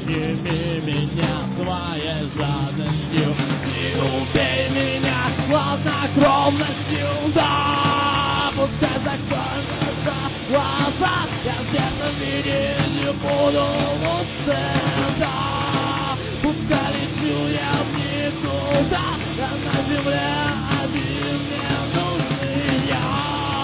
Сними меня своей жадностью и убей меня хладнокровностью. Да, пускай закроются глаза, я в этом мире не буду лучше. Да, пускай лечу я в никуда, я на земле один мне нужный я.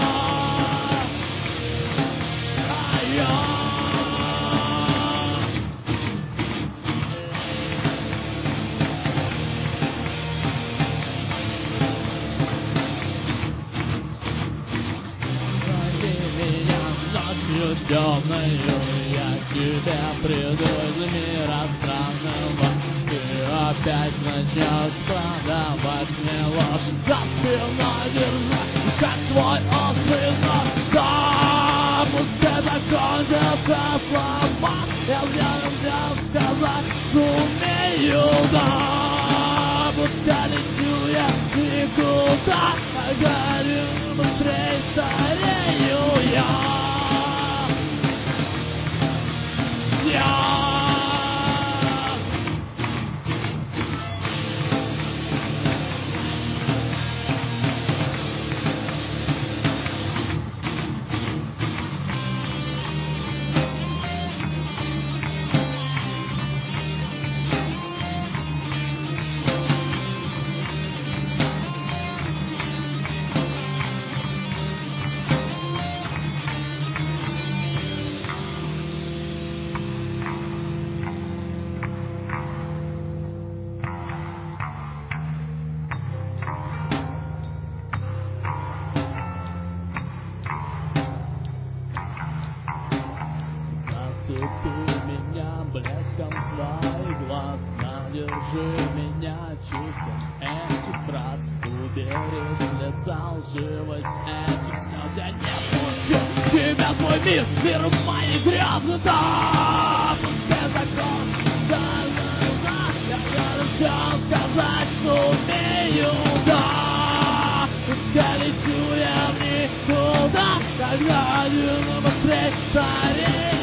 Темною я тебя приду из мира странного. Ты опять начнешь продавать мне ложь, за спиной держать, как свой острый нож. Да, пускай закончатся слова, я взял сказать сумею. Да, пускай лечу я никуда, а горю быстрей старею я. Зацепи меня блеском своих глаз, надержи меня чувством этих фраз, убери с лица лживость этих слез. Я не пущу тебя в свой мир моих грез. Да, пускай закончится глаза, я все сказать сумею. Да, пускай лечу я в никуда, когда один быстрее старею.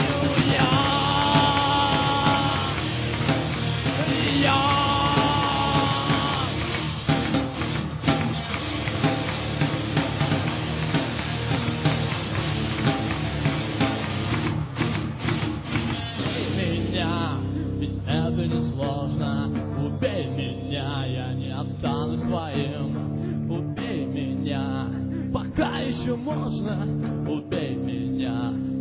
Это несложно, убей меня, я не останусь твоим. Убей меня, пока еще можно, убей меня.